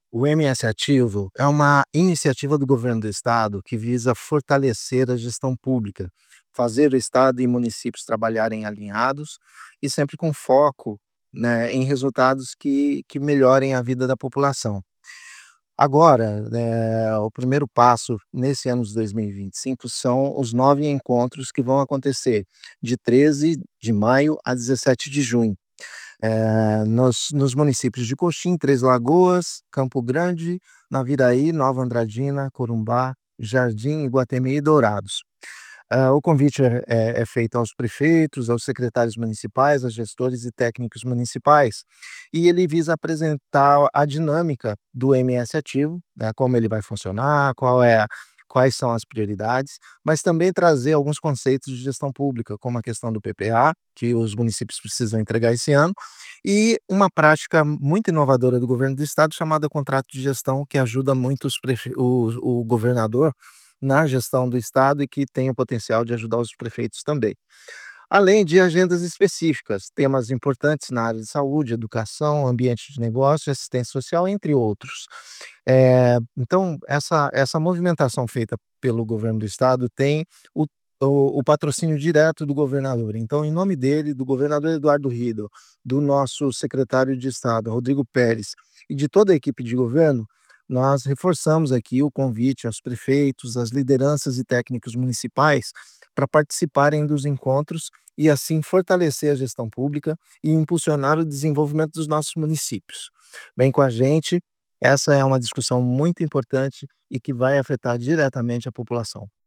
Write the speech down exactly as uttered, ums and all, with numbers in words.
O M S Ativo é uma iniciativa do governo do estado que visa fortalecer a gestão pública, fazer o estado e municípios trabalharem alinhados e sempre com foco, né, em resultados que que melhorem a vida da população. Agora, eh, o primeiro passo nesse ano de dois mil e vinte e cinco são os nove encontros que vão acontecer de treze de maio a dezessete de junho. Eh, nos nos municípios de Coxim, Três Lagoas, Campo Grande, Naviraí, Nova Andradina, Corumbá, Jardim, Iguatemi e Dourados. Ah, o convite é é é feito aos prefeitos, aos secretários municipais, a gestores e técnicos municipais, e ele visa apresentar a dinâmica do M S Ativo, né, como ele vai funcionar, qual é a quais são as prioridades, mas também trazer alguns conceitos de gestão pública, como a questão do P P A, que os municípios precisam entregar esse ano, e uma prática muito inovadora do governo do estado chamada contrato de gestão, que ajuda muito os prefe o o governador na gestão do estado e que tem o potencial de ajudar os prefeitos também. Além de agendas específicas, temas importantes na área de saúde, educação, ambiente de negócio, assistência social, entre outros. Eh, então essa essa movimentação feita pelo governo do estado tem o o o patrocínio direto do governador. Então, em nome dele, do governador Eduardo Riedl, do nosso secretário de estado, Rodrigo Pérez, e de toda a equipe de governo, nós reforçamos aqui o convite aos prefeitos, às lideranças e técnicos municipais para participarem dos encontros e, assim, fortalecer a gestão pública e impulsionar o desenvolvimento dos nossos municípios. Vem com a gente, essa é uma discussão muito importante e que vai afetar diretamente a população.